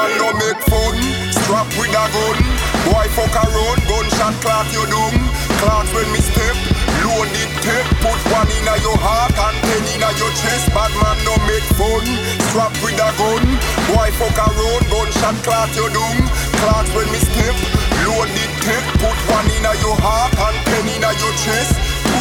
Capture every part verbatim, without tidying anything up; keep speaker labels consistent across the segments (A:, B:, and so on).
A: man no make fun. Strap with a gun. Boy fuck around, gunshot clock you dung. Clocks when me step, load it tape. Put one in your heart and ten in your chest. Bad man no make fun. Strap with a gun. Boy fuck around, gunshot clock you dung. Clocks when me step, load it tape. Put one in your heart and ten in your chest.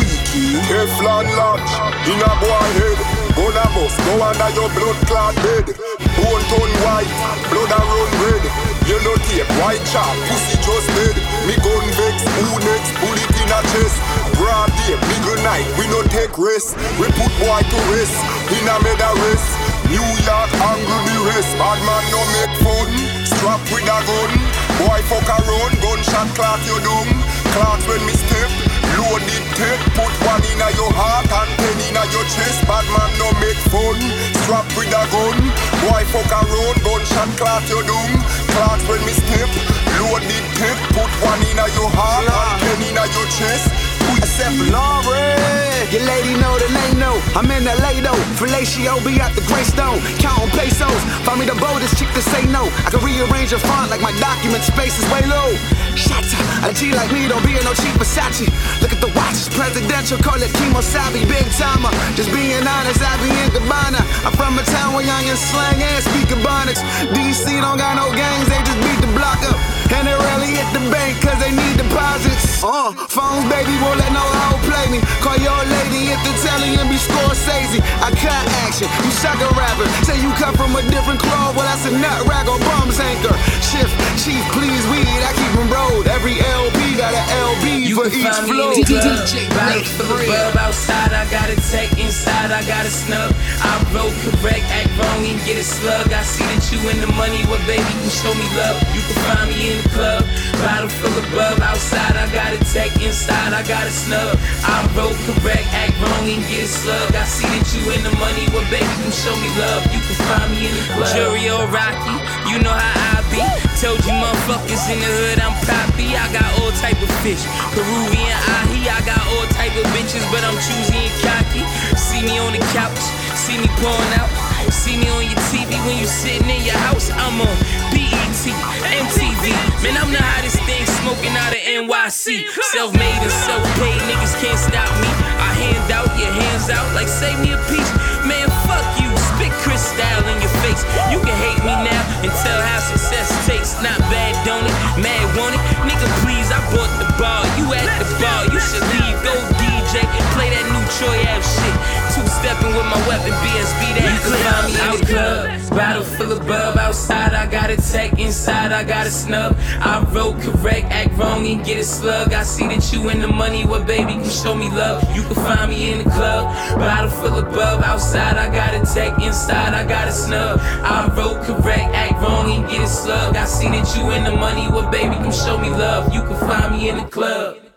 A: Teflon launch in a boy head. Gonna bust, go under your blood clot bed. Bone turn white, blood a run red. You no tape, white chop, pussy just dead. Me gun vex, who next, bullet in a chest. Broad day, middle night, we no take rest. We put boy to rest, in a meda rest. New York angle the rest. Bad man no make fun. Strap with a gun. Boy fuck around, gunshot clock you dung. Clocks when me step, load it tape. Put one in your heart and ten in your chest. Bad man no make fun. Strap with a gun. Boy fuck around, gunshot clock you dung. Clocks when me step, load it tape. Put one in your heart and ten in your chest.
B: Except for Laurie, your lady know the name no. I'm in L A though, fellatio be at the Greystone. Counting pesos, find me the boldest chick to say no. I can rearrange your font like my document space is way low. Shatta, a G like me don't be in no cheap Versace. Look at the watches, presidential, call it Kimosabi, big timer. Just being honest, I be in Gabbana. I'm from a town where young and slang and speak Ebonics. D C don't got no gangs, they just beat the block up. And they rarely hit the bank cause they need deposits. Uh, phones baby won't let no hoe play me. Call your lady if the telly and be Scorsese. I cut action, you sucker rapper. Say you come from a different cloth, well that's a nut rag or bum's anchor. Shift, chief, please weed, I keep them rolled. Every L P got an L B
C: you
B: for each flow.
C: D J Bottle full of bub outside, I got a tech inside, I got a snub. I roll correct, act wrong and get a slug. I see that you in the money, well baby, you show me love. You can find me in the club, bottle full of bub outside, I got a tech inside, I got a snub. I roll correct, act wrong and get a slug. I see that you in the money, well baby, you show me love. You can find me in the club. Jury or Rocky, you know how I be. Told you motherfuckers in the hood I'm poppy. I got all type of fish, Peruvian ahi. I got all type of bitches, but I'm choosy and cocky. See me on the couch, see me pouring out. See me on your T V when you sitting in your house. I'm on B E T, M T V. Man, I'm the hottest thing smoking out of N Y C. Self-made and self-paid, niggas can't stop me. I hand out, your hands out like save me a piece. Man, fuck you, spit crystal in your face. You can hate me now and tell how success tastes. Not bad, don't it? Mad, want it? Nigga, please, I bought the bar. You at the bar, you should leave. Go D J, play that new Troy Ave shit. Two-stepping with my weapon, B S B, that clip. I'm in the club, bottle full of bub outside. I got a tech inside, I got a snub. I roll correct, act wrong and get a slug. I see that you in the money, well baby, you show me love. You can find me in the club, bottle full of bub outside. I got a tech inside, I got a snub. I roll correct, act wrong and get a slug. I see that you in the money, well baby, you show me love. You can find me in the club.